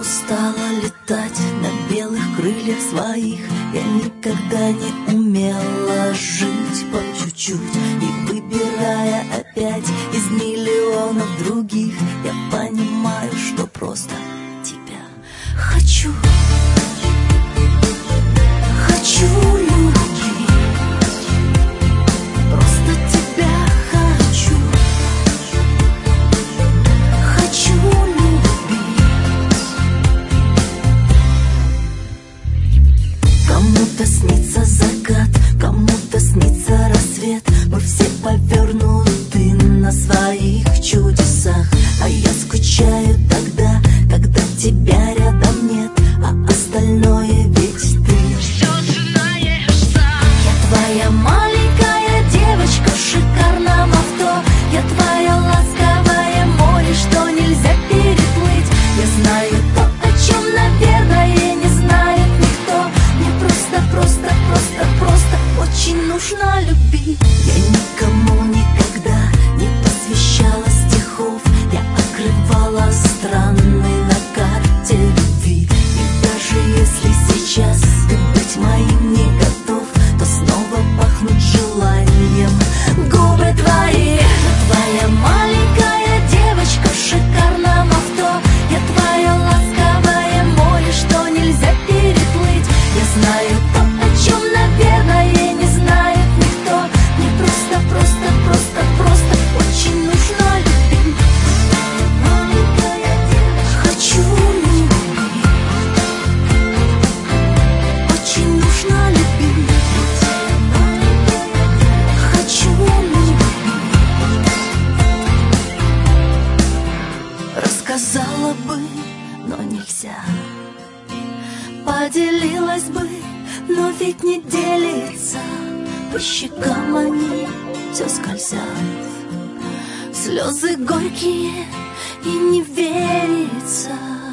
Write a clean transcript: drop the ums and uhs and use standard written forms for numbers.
устала летать на белых крыльях своих. Я никогда не умела жить по чуть-чуть. И выбирая опять из миллионов других, я понимаю, что просто тебя хочу. Хочу любить, просто тебя хочу. Хочу любить. Кому-то снится закат, кому-то снится рассвет. Мы все повернуты на своих чудесах. А я скучаю тогда, когда тебя рядом нет, а остальное ведь ты все знаешь сам. Я твоя маленькая девочка в шикарном авто. Я твоя ласковое море, что нельзя переплыть. Я знаю то, о чем, наверное, не знает никто. Мне просто очень нужно любить. Я никому никогда не посвящала стихов. Я открывала страны на карте любви. И даже если сейчас ты быть моим не готов, то снова пахнут желанием губы твои. Я твоя маленькая девочка в шикарном авто. Я твоя ласковое море, что нельзя переплыть. Я знаю то, о чем, наверное, не знает никто. Мне просто очень нужно любить. Маленькая девочка, хочу любить. Очень нужно любить. Хочу любить. Рассказала бы, но нельзя. Поделилась бы, но ведь не делится. По щекам они все скользят. Слезы горькие и не верится.